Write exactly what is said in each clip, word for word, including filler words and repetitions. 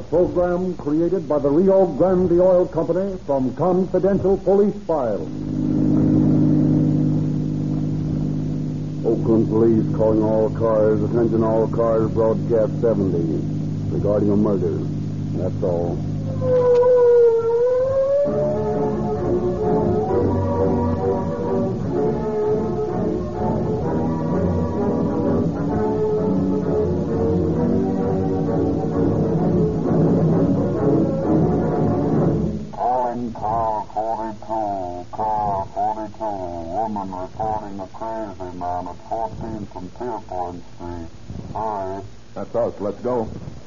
program created by the Rio Grande Oil Company from confidential police files. Oakland Police calling all cars. Attention all cars, broadcast seventy. Regarding a murder. That's all. Calling car forty-two, car forty-two, woman reporting a crazy man at fourteen from Pierpoint Street. Hi. That's us. Let's go.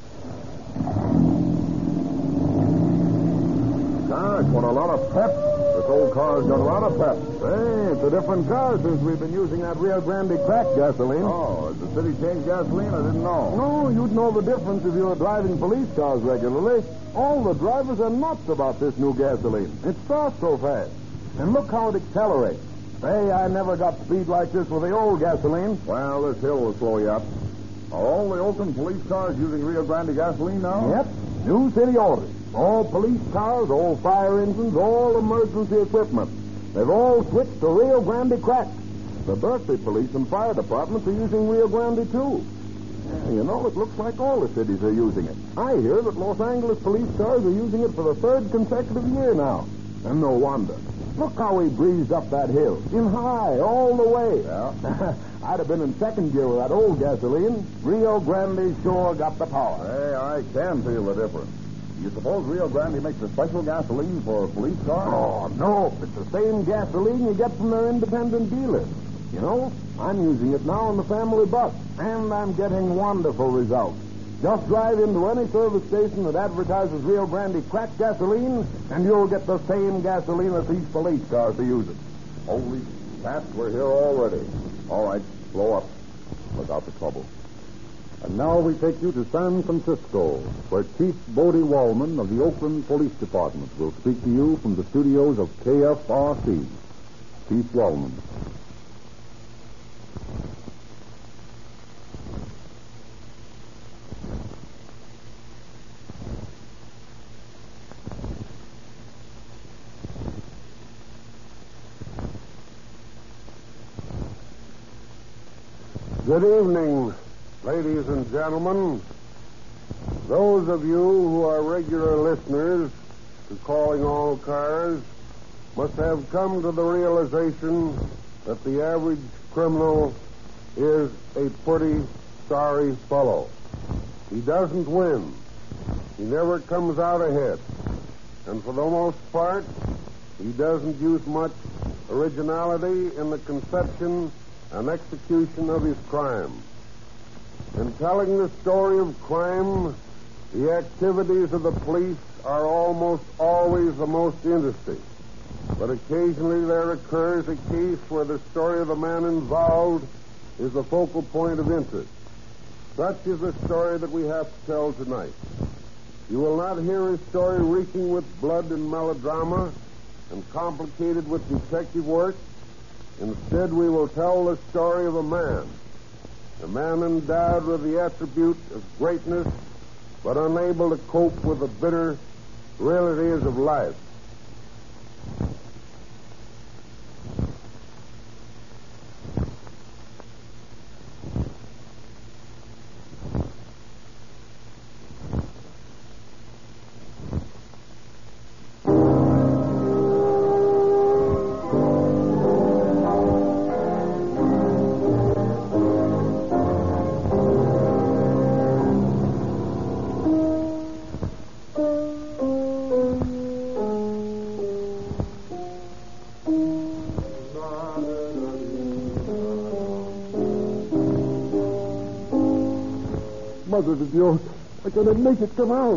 Gosh, what a lot of pep. This old car's got a lot of pep. Hey, it's a different car since we've been using that Rio Grande crack gasoline. Oh, has the city changed gasoline? I didn't know. No, you'd know the difference if you were driving police cars regularly. All the drivers are nuts about this new gasoline. It starts so fast. And look how it accelerates. Hey, I never got speed like this with the old gasoline. Well, this hill will slow you up. Are all the Oakland police cars using Rio Grande gasoline now? Yep. New city orders. All police cars, all fire engines, all emergency equipment. They've all switched to Rio Grande crack. The Berkeley police and fire departments are using Rio Grande, too. Yeah, you know, it looks like all the cities are using it. I hear that Los Angeles police cars are using it for the third consecutive year now. And no wonder. Look how he breezed up that hill. In high, all the way. Yeah. I'd have been in second gear with that old gasoline. Rio Grande sure got the power. Hey, I can feel the difference. You suppose Rio Grande makes a special gasoline for police cars? Oh, no. It's the same gasoline you get from their independent dealers. You know, I'm using it now in the family bus, and I'm getting wonderful results. Just drive into any service station that advertises Rio Grande crack gasoline, and you'll get the same gasoline that these police cars are using. Holy crap, we're here already. All right, blow up. Look out for trouble. And now we take you to San Francisco, where Chief Bodie Wallman of the Oakland Police Department will speak to you from the studios of K F R C. Chief Wallman. Good evening, ladies and gentlemen. Those of you who are regular listeners to Calling All Cars must have come to the realization that the average criminal is a pretty sorry fellow. He doesn't win. He never comes out ahead. And for the most part, he doesn't use much originality in the conception and execution of his crime. In telling the story of crime, the activities of the police are almost always the most interesting. But occasionally there occurs a case where the story of the man involved is the focal point of interest. Such is the story that we have to tell tonight. You will not hear a story reeking with blood and melodrama and complicated with detective work. Instead, we will tell the story of a man, a man endowed with the attribute of greatness, but unable to cope with the bitter realities of life. Mother de Dios, I gotta make it come out.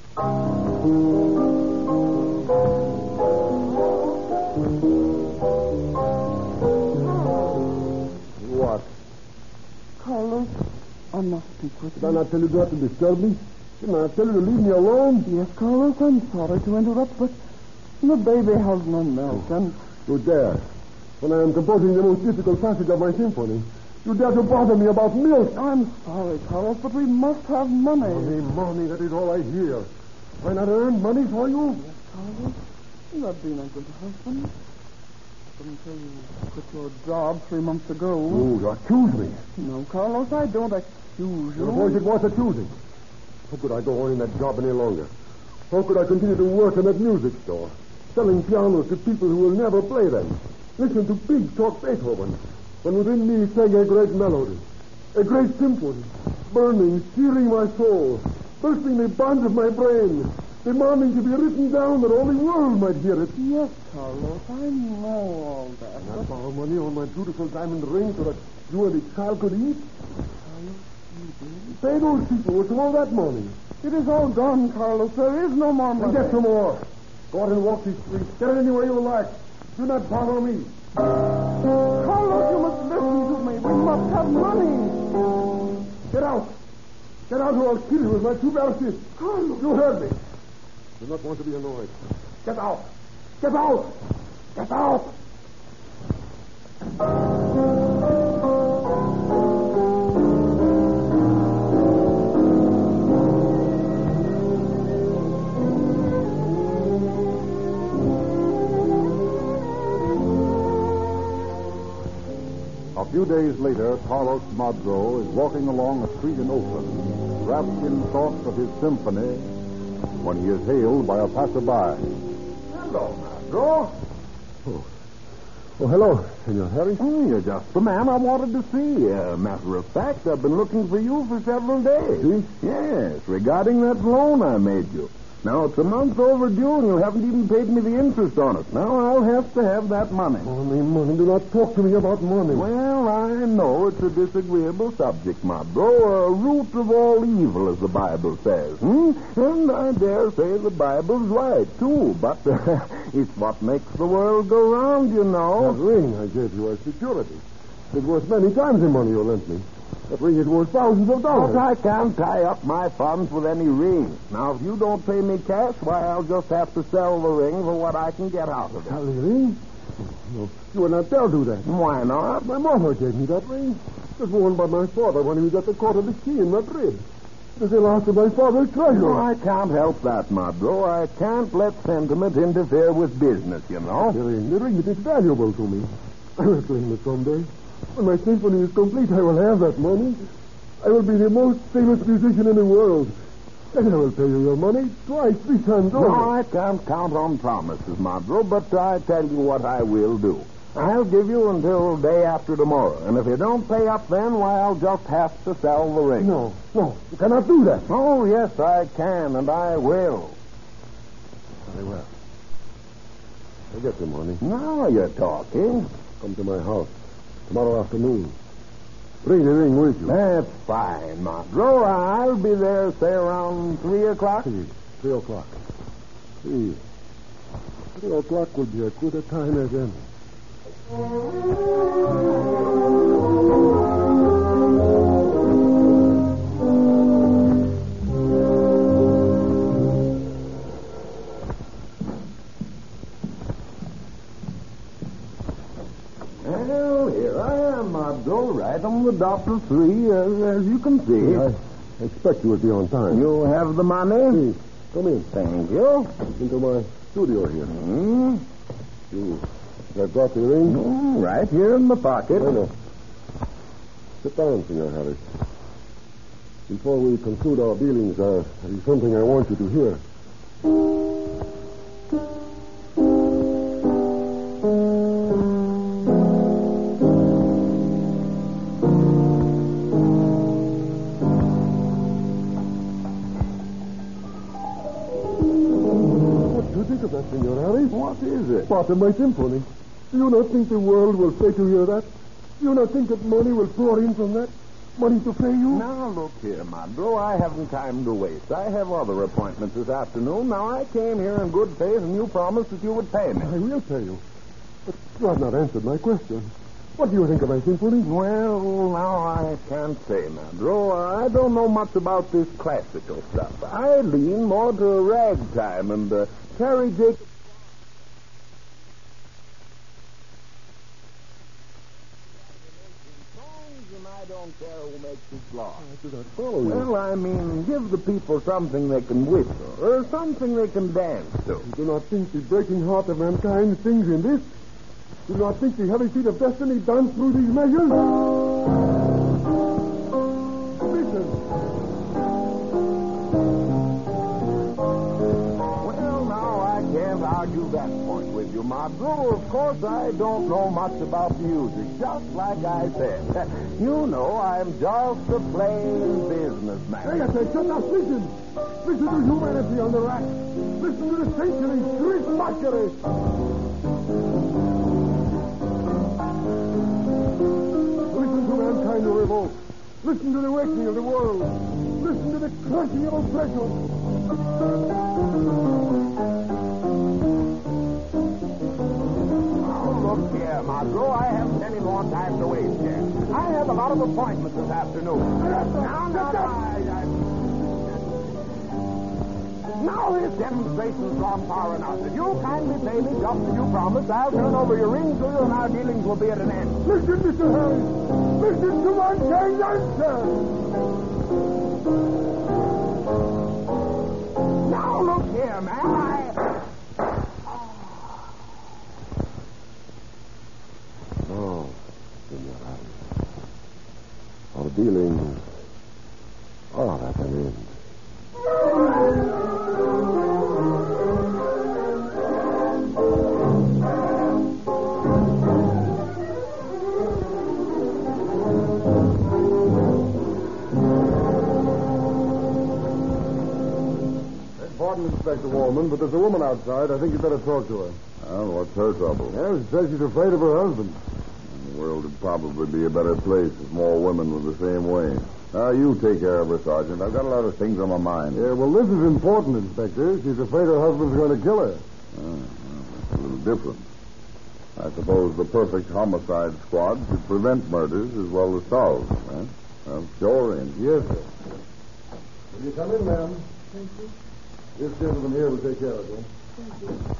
What? Carlos, I must speak with you. Did I not tell you not to disturb me? Didn't I tell you to leave me alone? Yes, Carlos, I'm sorry to interrupt, but the baby has no milk, and... Good there. When I am composing the most difficult passage of my symphony, You dare to bother me about milk? I'm sorry, Carlos, but we must have money. Money, money, that is all I hear. Why not earn money for you? Yes, Carlos. You have been a good husband. But until you quit your job three months ago. You accuse me. No, Carlos, I don't accuse you. Your voice it was accusing. How could I go on in that job any longer? How could I continue to work in that music store, selling pianos to people who will never play them? Listen to big talk Beethoven, when within me sang a great melody, a great symphony, burning, searing my soul, bursting the bonds of my brain, demanding to be written down that all the world might hear it. Yes, Carlos, I know all that. And I borrow money on my beautiful diamond ring so that you and the child could eat. Carlos, you did? Pay those people with all that money. It is all gone, Carlos. There is no more money. And get some more. Go out and walk these streets. Get it any way you like. Do not bother me. Carlos, you must listen to me. We must have money. Get out. Get out or I'll kill you with my two barrels. Carlos. You heard me. Do not want to be annoyed. Get out. Get out. Get out. A few days later, Carlos Madro is walking along a street in Oakland, wrapped in thoughts of his symphony, when he is hailed by a passerby. Hello, Madro. Oh. Oh, hello, Senor Harry. Oh, you're just the man I wanted to see. Uh, matter of fact, I've been looking for you for several days. See? Yes, regarding that loan I made you. Now, it's a month overdue, and you haven't even paid me the interest on it. Now, I'll have to have that money. Money, money. Do not talk to me about money. Well, I know it's a disagreeable subject, Madro. A root of all evil, as the Bible says. Hmm? And I dare say the Bible's right, too. But it's what makes the world go round, you know. That ring I gave you as security. It was many times the money you lent me. That ring is worth thousands of dollars. But I can't tie up my funds with any ring. Now, if you don't pay me cash, why, I'll just have to sell the ring for what I can get out of it. Sell the ring? No, you would not dare do that. Why not? My mother gave me that ring. It was worn by my father when he was at the court of the key in Madrid. It is the last of my father's treasure. No, I can't help that, Madro. I can't let sentiment interfere with business, you know. The ring, the ring, it is valuable to me. I will claim it someday. When my symphony is complete, I will have that money. I will be the most famous musician in the world. And I will pay you your money twice, three times over. No, I can't count on promises, Madro, but I tell you what I will do. I'll give you until day after tomorrow. And if you don't pay up then, why, I'll just have to sell the ring. No, no, you cannot do that. Oh, yes, I can, and I will. Very well. I'll get the money. Now you're talking. Come to my house tomorrow afternoon. Bring the ring with you. That's fine, Madro. I'll be there, say, around three o'clock. Three, three o'clock. Three. Three o'clock will be as good a time as any. Well, here I am, Madro, right on the dot of three, as, as you can see. I expect you will be on time. You have the money? Please, come in. Thank you. Into my studio here. Hmm? You have got the ring? Mm, right here in the pocket. I know. Sit down, Senor Harris. Before we conclude our dealings, uh, there is something I want you to hear. What do you think of that, Senor Harris? What is it? Part of my symphony. Do you not think the world will pay to hear that? Do you not think that money will pour in from that? Money to pay you? Now, look here, Madro. I haven't time to waste. I have other appointments this afternoon. Now, I came here in good faith, and you promised that you would pay me. I will pay you. But you have not answered my question. What do you think of my symphony? Well, now I can't say, Madro. I don't know much about this classical stuff. I lean more to ragtime and uh, Terry Jacobs. Songs, you care who makes this law. I do not follow you. Well, I mean, give the people something they can whistle, or something they can dance to. You do not think the breaking heart of mankind sings in this? You do not think the heavy feet of destiny dance through these measures? Listen. Well, now, I can't argue that point with you, Margot. Of course, I don't know much about music, just like I said. You know, I'm just a plain businessman. Hey, I say, shut up, listen. Listen to humanity on the rack. Listen to the century, street mockery. Listen to mankind in revolt. Listen to the awakening of the world. Listen to the crushing of oppression. Oh, look here, Margot. I haven't any more time to waste here. I have a lot of appointments this afternoon. Now, now, now, now this demonstration's gone far enough. If you kindly pay me just as you promised, I'll turn over your ring to you and our dealings will be at an end. Listen, Mister Harris. Listen to mankind's answer. Now, look here, man. I... No, Senor Harris. Our dealings are at an end. Pardon, Inspector Wallman, but there's a woman outside. I think you'd better talk to her. Well, what's her trouble? Yeah, she says she's afraid of her husband. The world would probably be a better place if more women were the same way. Now, you take care of her, Sergeant. I've got a lot of things on my mind. Yeah, well, this is important, Inspector. She's afraid her husband's going to kill her. Oh, well, that's a little different. I suppose the perfect homicide squad should prevent murders as well as solve them, eh? Well, sure, in. Yes, sir. Will you come in, ma'am? Thank you. This gentleman here will take care of you. Thank you.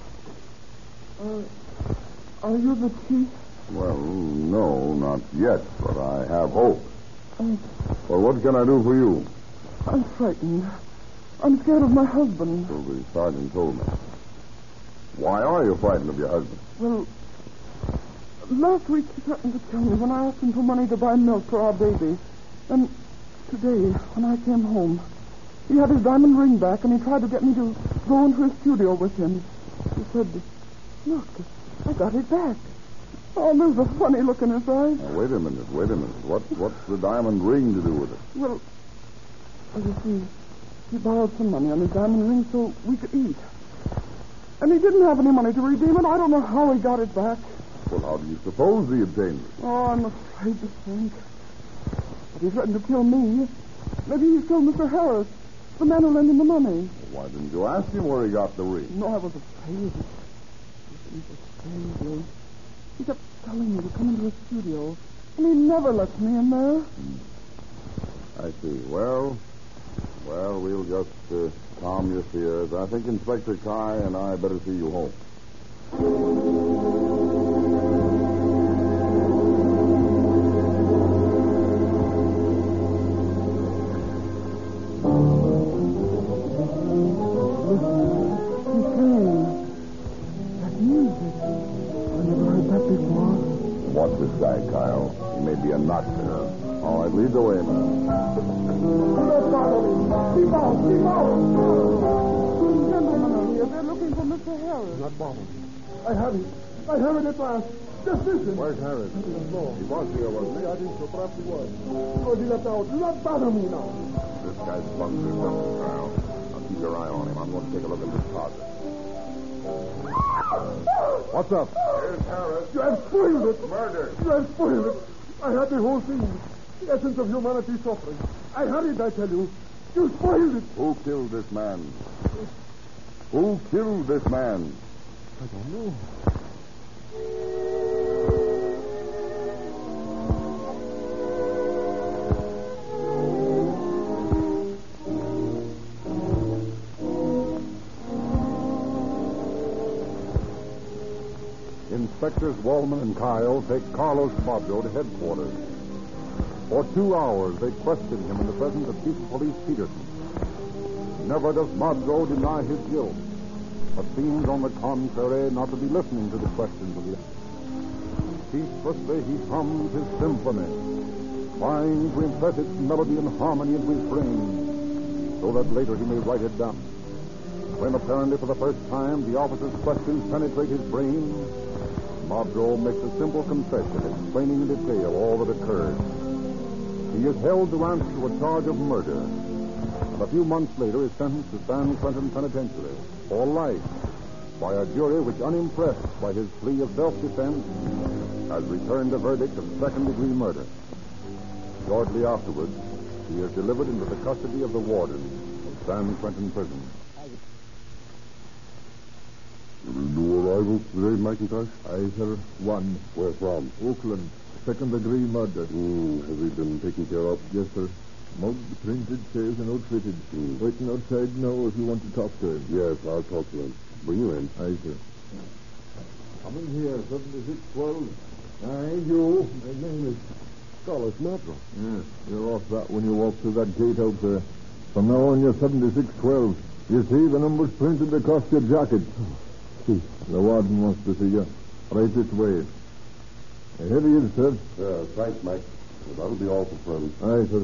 Uh, are you the chief? Well, no, not yet, but I have hope. I, Well, what can I do for you? I'm frightened. I'm scared of my husband. So the sergeant told me. Why are you frightened of your husband? Well, last week he threatened to kill me when I asked him for money to buy milk for our baby. And today, when I came home, he had his diamond ring back and he tried to get me to go into his studio with him. He said, look, I got it back. Oh, there's a funny look in his eyes. Now, wait a minute, wait a minute. What, what's the diamond ring to do with it? Well, as you see, he borrowed some money on his diamond ring so we could eat. And he didn't have any money to redeem it. I don't know how he got it back. Well, how do you suppose he obtained it? Oh, I'm afraid to think. But he threatened to kill me. Maybe he killed Mister Harris, the man who lent him the money. Well, why didn't you ask him where he got the ring? No, I was afraid. He was afraid. He kept telling me to come into his studio, and he never lets me in there. Hmm. I see. Well, well, we'll just uh, calm your fears. I think Inspector Kai and I better see you home. Watch this guy, Kyle. He may be a nut. Uh, all right, lead the way, man. Keep out! Keep out! Gentlemen are here. They're looking for Mister Harris. Not bothered. I have it. I have it at last. Just listen. Where's Harris? I don't know. He was here, wasn't he? I think so. Perhaps he was. Because he left out. Do not bother me now. This guy's bunkered something, Kyle. Now keep your eye on him. I'm going to take a look at this closet. What's up? Here's Harris. You have spoiled it. Murder. You have spoiled it. I had the whole thing. The essence of humanity suffering. I had it, I tell you. You spoiled it. Who killed this man? Who killed this man? I don't know. Inspectors Wallman and Kyle take Carlos Bobbio to headquarters. For two hours, they questioned him in the presence of Chief of Police Peterson. Never does Modrow deny his guilt, but seems, on the contrary, not to be listening to the questions of the Ceaselessly, he hums his symphony, trying to impress its melody and harmony into his brain, so that later he may write it down. When, apparently for the first time, the officer's questions penetrate his brain, Modrow makes a simple confession, explaining in detail all that occurred. He is held to answer to a charge of murder, and a few months later is sentenced to San Quentin Penitentiary for life by a jury which, unimpressed by his plea of self-defense, has returned a verdict of second-degree murder. Shortly afterwards, he is delivered into the custody of the warden of San Quentin Prison. New arrivals today, McIntosh? Aye, sir. One. Where from? Oakland. Second-degree murder. Mm, has he been taken care of? Yes, sir. Mugged, printed, saves, and outfitted. Mm. Waiting outside now if you want to talk to him. Yes, I'll talk to him. Bring you in. Aye, sir. Come in here, seventy-six twelve. Aye, you. My name is Carlos Modrow. Yes, you're off that when you walk through that gate out there. From now on, you're seventy-six twelve. You see, the number's printed across your jacket. See, the warden wants to see you. Right this way. Here he is, sir. Yeah, thanks, Mike. Well, that'll be all for friends. Aye, sir.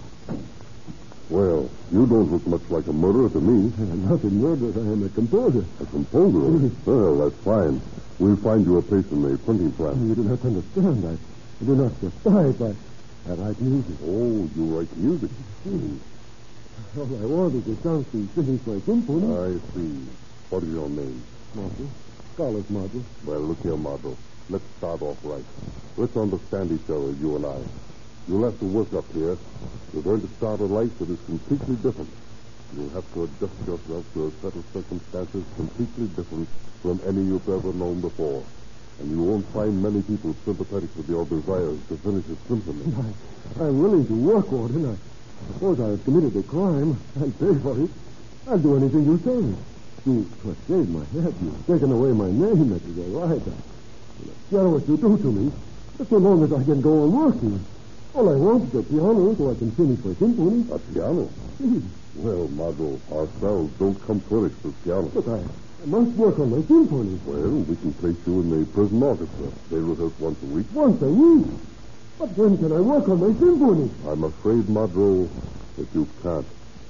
Well, you don't look much like a murderer to me. I'm not a murderer. I am a composer. A composer? Well, that's fine. We'll find you a place in the printing press. You do not understand. I, I do not just write. I, I write music. Oh, you write music. Hmm. All I want is a chance to finish my symphony. I see. What is your name? Modrow. Carlos Modrow. Well, look here, Modrow. Let's start off right. Let's understand each other, you and I. You'll have to work up here. You're going to start a life that is completely different. You'll have to adjust yourself to a set of circumstances completely different from any you've ever known before. And you won't find many people sympathetic with your desires to finish a symphony. I, I'm willing to work, Warden. I suppose I have committed a crime. I'll pay for it. I'll do anything you say. You persuade my head. You've taken away my name. That is all right. I don't care what you do to me, so long as I can go on working. All I want is a piano so I can finish my symphony. A piano? Please. Well, Modrow, ourselves don't come first with piano. But I, I must work on my symphony. Well, we can place you in the prison orchestra. They rehearse once a week. Once a week? But when can I work on my symphony? I'm afraid, Modrow, that you can't.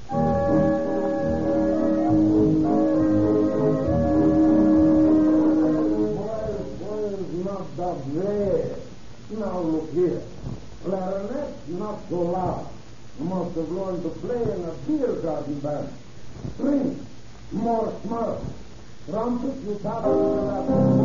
Now look here. Clarinet, not so loud. You must have learned to play in a beer garden band. String, more smart. Trumpet, you tap into that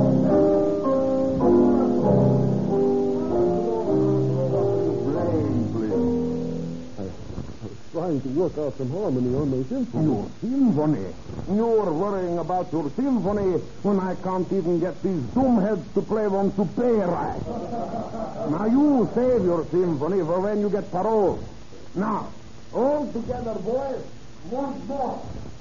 Playing, please. I, I was trying to work out some harmony on my symphony. Your symphony? You're worrying about your symphony when I can't even get these doomheads to play one to play right. Now you save your symphony for when you get parole. Now, all together, boys, once more.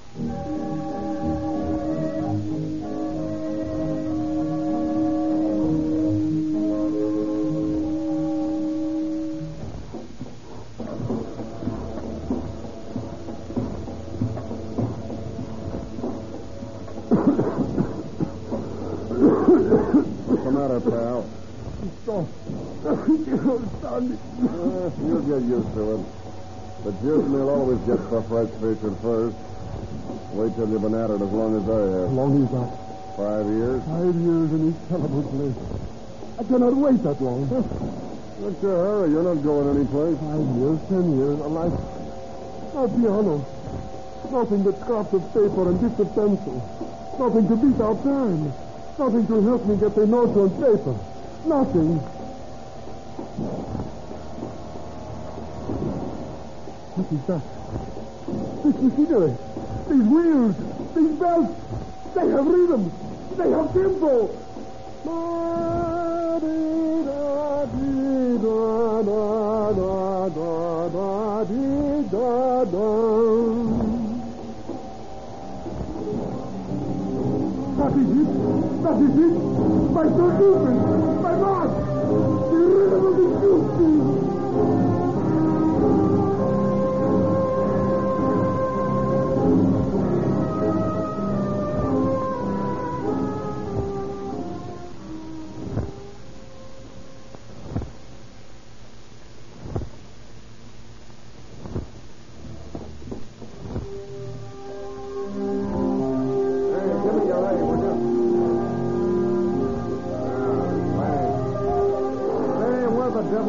What's the matter, pal? Stop. Son. Uh, you'll get used to it. The juice mill always gets the fresh featured first. Wait till you've been at it as long as I have. How long is that? Five years? Five years in this terrible place. I cannot wait that long. What's your hurry? You're not going anyplace. Five years, ten years, a life. No piano. Nothing but scraps of paper and bits of pencil. Nothing to beat our time. Nothing to help me get the notes on paper. Nothing. What is that? This machinery. These wheels. These belts. They have rhythm. They have tempo. That is it. That is it. My Sir Rupert. My Lord. The rhythm of the juice.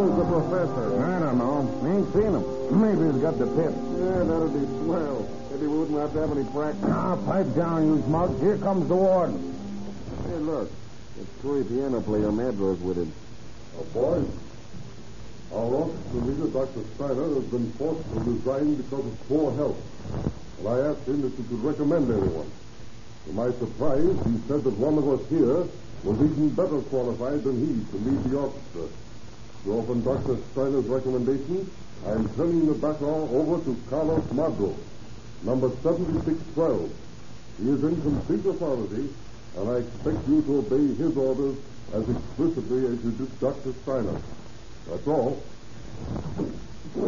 Who's the professor? I don't know. Ain't seen him. Maybe he's got the pip. Yeah, that'd be swell. Maybe we wouldn't have to have any practice. Ah, pipe down, you smug. Here comes the warden. Hey, look. It's Toy piano player Madros with him. Oh, boys. Our officer leader, Doctor Steiner, has been forced to resign because of poor health. And I asked him if he could recommend anyone. To my surprise, he said that one of us here was even better qualified than he to lead the orchestra. To open Doctor Steiner's recommendation, I am turning the baton over to Carlos Madro, number seventy-six twelve. He is in complete authority, and I expect you to obey his orders as explicitly as you did Doctor Steiner. That's all. What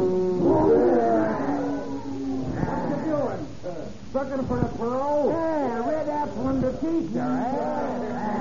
you doing? Looking for a parole? Yeah, red apple and the teacher, eh?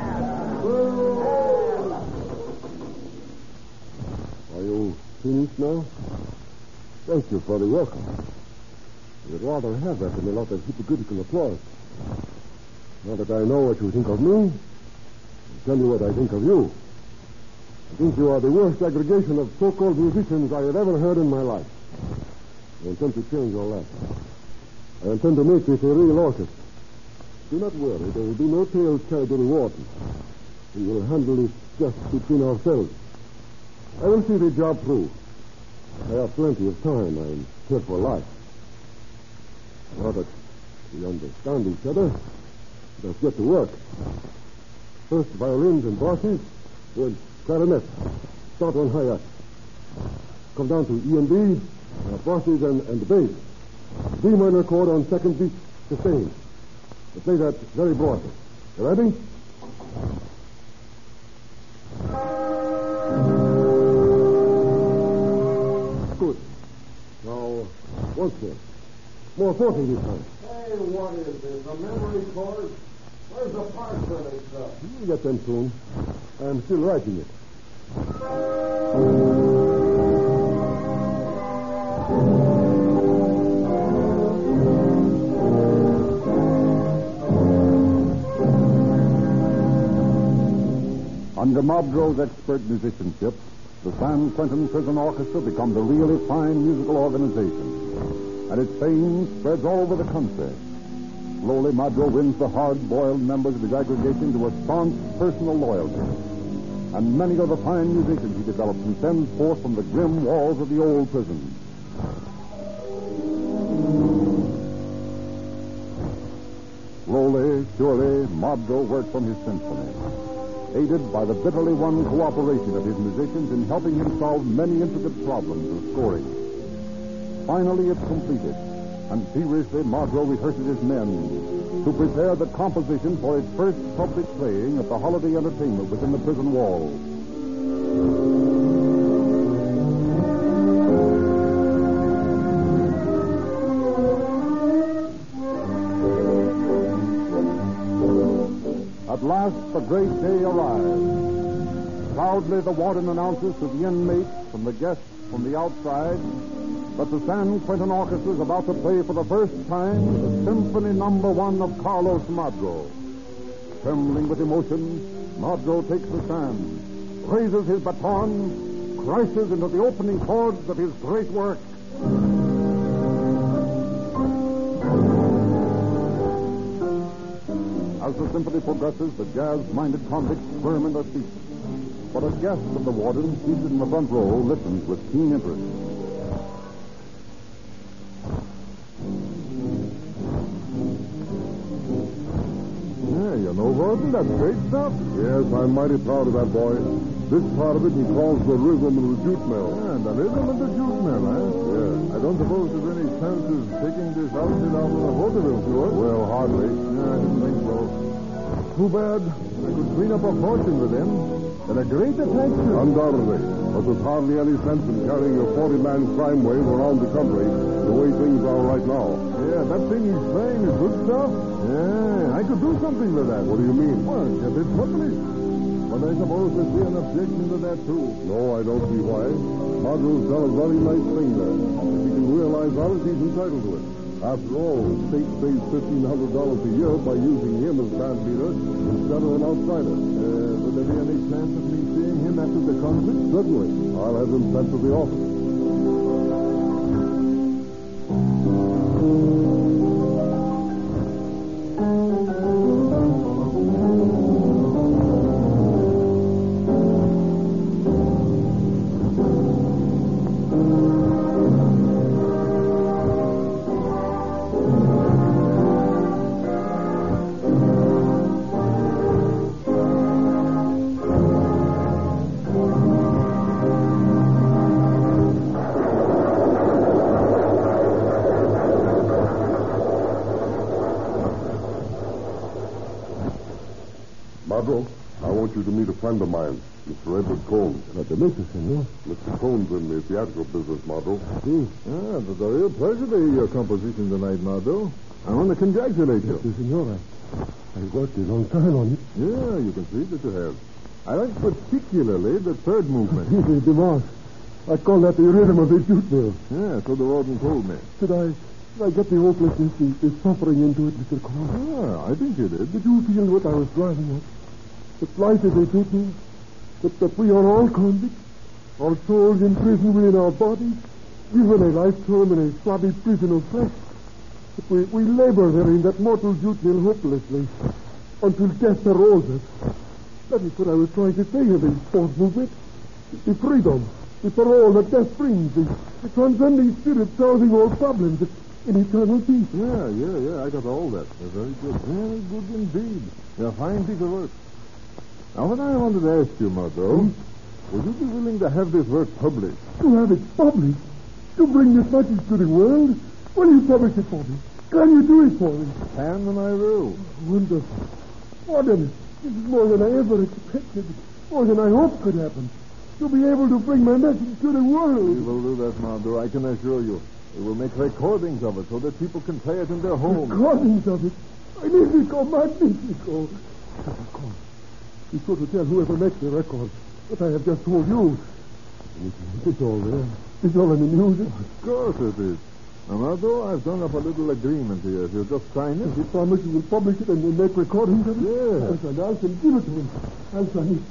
Are you finished now? Thank you for the welcome. I'd rather have that than a lot of hypocritical applause. Now that I know what you think of me, I'll tell you what I think of you. I think you are the worst aggregation of so-called musicians I have ever heard in my life. I intend to change all that. I intend to make this a real orchestra. Do not worry, there will be no tales carried to the warden. We will handle this just between ourselves. I will see the job through. I have plenty of time. I'm here for life. Now that we understand each other, let's get to work. First violins and basses, then clarinet. Start on hi-hat. Come down to E and B, uh, basses and, and the bass. D minor chord on second beat, sustained. I play that very broadly. You ready? Good. Now, once more. More forcing this time. Hey, what is this? A memory chord? Where's the parts for this stuff? You'll get them soon. I'm still writing it. Under Madro's expert musicianship, the San Quentin Prison Orchestra becomes a really fine musical organization, and its fame spreads all over the country. Slowly, Madro wins the hard-boiled members of his aggregation to a staunch personal loyalty, and many are the fine musicians he develops and sends forth from the grim walls of the old prison. Slowly, surely, Madro works on his symphony, aided by the bitterly won cooperation of his musicians in helping him solve many intricate problems of scoring. Finally, it's completed, and feverishly Madro rehearses his men to prepare the composition for its first public playing at the holiday entertainment within the prison walls. At last, the great day arrives. Proudly, the warden announces to the inmates and the guests from the outside that the San Quentin Orchestra is about to play for the first time the Symphony Number One of Carlos Madro. Trembling with emotion, Madro takes the stand, raises his baton, crashes into the opening chords of his great work. As the symphony progresses, the jazz-minded convicts squirm in their seats. But a guest of the warden, seated in the front row, listens with keen interest. Yeah, you know, Warden, that's great stuff. Yes, I'm mighty proud of that boy. This part of it he calls the rhythm and the jute mill. Yeah, the rhythm and the jute mill, eh? Yeah. I don't suppose there's any chance of taking this outfit out of the vaudeville to us. Well, hardly. Yeah, I didn't think so. Too bad. I could clean up a fortune with him. And a great attention. Undoubtedly. But there's hardly any sense in carrying a forty-man crime wave around the country the way things are right now. Yeah, that thing he's playing is good stuff. Yeah, I could do something with that. What do you mean? Well, get it published. But I suppose there'd be an objection to that, too. No, I don't see why. Madro's done a very nice thing there. If he can realize that, he's entitled to it. After all, the state saves fifteen hundred dollars a year by using him as band leader instead of an outsider. Uh, will there be any chance of me seeing him after the concert? Certainly. I'll have him sent to the office. Madro, I want you to meet a friend of mine, Mister Edward Combs. Naturalmente, senor. Mister Combs in the theatrical business, Madro. Si. Ah, it was a real pleasure to hear your composition tonight, Mardo. I want to congratulate you. Si, senor. I, I worked a long time on it. Yeah, you can see that you have. I like particularly the third movement. the, the march. I call that the rhythm of the jute mill. Yeah, so the warden told me. Did I, did I get the hopelessness, the, the suffering into it, Mister Combs? Ah, I think you did. Did you feel what I was driving at? That life is a jute mill? That, that we are all convicts? Our souls in prison within our bodies? Given a life term in a flabby prison of flesh? That we, we labor there in that mortal jute mill hopelessly until death arose us. That is what I was trying to say in the fourth movement. The freedom, the parole that death brings, the, the transcending spirit solving all problems in eternal peace. Yeah, yeah, yeah, I got all that. They're very good. Very good indeed. They're a fine piece of work. Now, what I wanted to ask you, Mardo, hmm? would you be willing to have this work published? To have it published? To bring this message to the world? Will you publish it for me? Can you do it for me? Can and I will. Wonderful. Oh, then, this is more than I ever expected. More than I hoped could happen. To be able to bring my message to the world. We will do that, Mardo, I can assure you. We will make recordings of it so that people can play it in their homes. Recordings of it? Magnifico, magnifico. Of course. Be sure to tell whoever makes the record what I have just told you. It's all there. It's all in the music. Of course it is. Now, Mardo, I've done up a little agreement here. If you'll just sign it. You promise you will publish it and we'll make recordings of it? Yes. Yes, and I'll send give it to him. I'll sign it.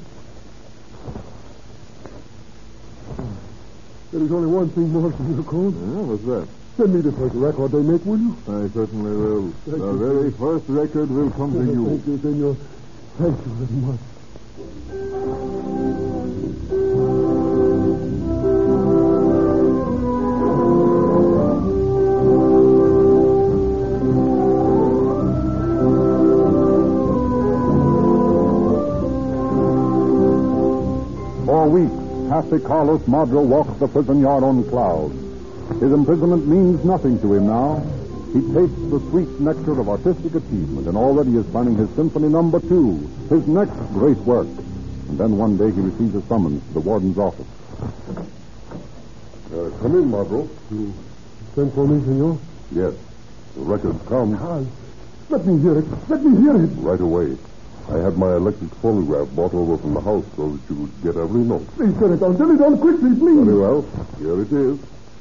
There is only one thing more, Senor Combs. Yeah, what's that? Send me the first record they make, will you? I certainly will. Thank the you. very first record will come to you. Thank you, Senor. Thank you very much. For weeks, Happy Carlos Madro walks the prison yard on clouds. His imprisonment means nothing to him now. He tastes the sweet nectar of artistic achievement and already is planning his symphony number two, his next great work. And then one day he receives a summons to the warden's office. Uh, come in, Madro. You sent for me, Senor? Yes. The record's come. Carl, let me hear it. Let me hear it. Right away. I had my electric phonograph brought over from the house so that you would get every note. Please turn it on. Turn it on quickly, please. Very well. Here it is.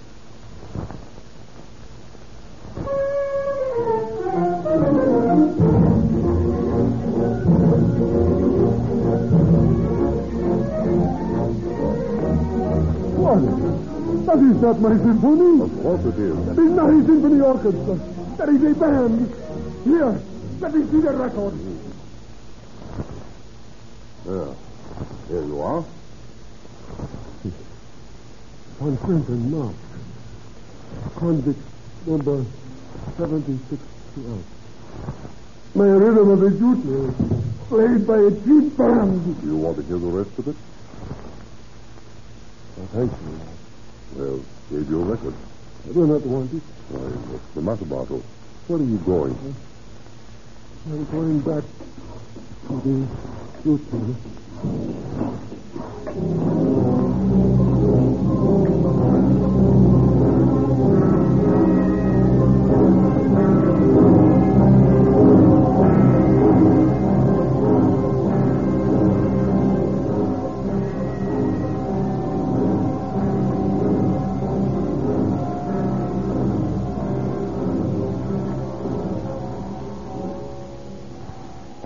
What? That is not my symphony. Of course it is. That is not a symphony orchestra. That is a band. Here, let me see the record. There. Here you are. On Clinton, now. Convict number seventy-six twelve. My rhythm of the jute mill, played by a cheap band. Do you want to hear the rest of it? Oh, thank you. Well, here's your record. I do not want it. Why, what's the matter, Bartle? Where are you going? I'm going back to the jute mill.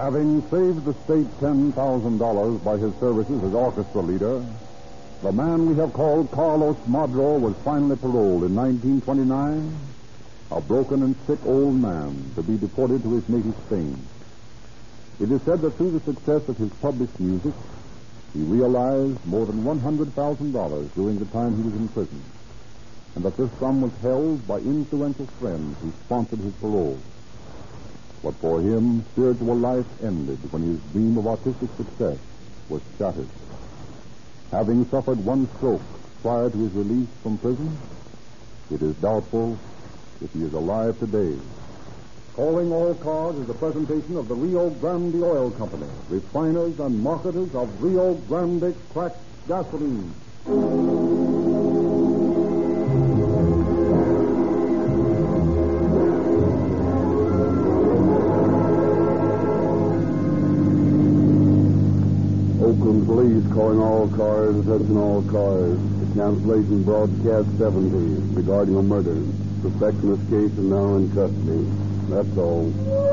Having saved the state ten thousand dollars by his services as orchestra leader, the man we have called Carlos Madro was finally paroled in nineteen twenty-nine, a broken and sick old man to be deported to his native Spain. It is said that through the success of his published music, he realized more than one hundred thousand dollars during the time he was in prison, and that this sum was held by influential friends who sponsored his parole. But for him, spiritual life ended when his dream of artistic success was shattered. Having suffered one stroke prior to his release from prison, it is doubtful if he is alive today. Calling All Cars is a presentation of the Rio Grande Oil Company, refiners and marketers of Rio Grande cracked gasoline. Oakland Police calling all cars, attention all cars. The cancellation broadcast seventy regarding a murder. Suspects in this case are now in custody. That's all.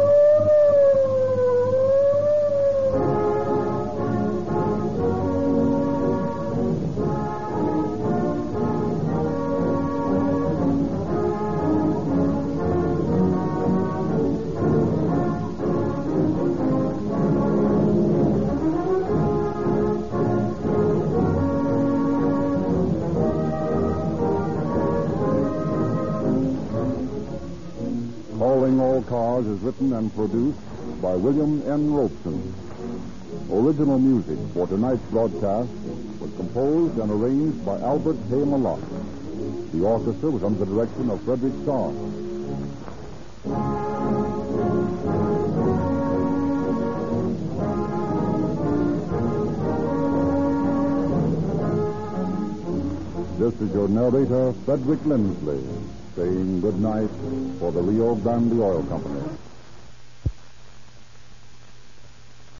Calling All Cars is written and produced by William N. Robeson. Original music for tonight's broadcast was composed and arranged by Albert K. Malott. The orchestra was under the direction of Frederick Starr. This is your narrator, Frederick Lindsley, saying good night for the Rio Grande Oil Company.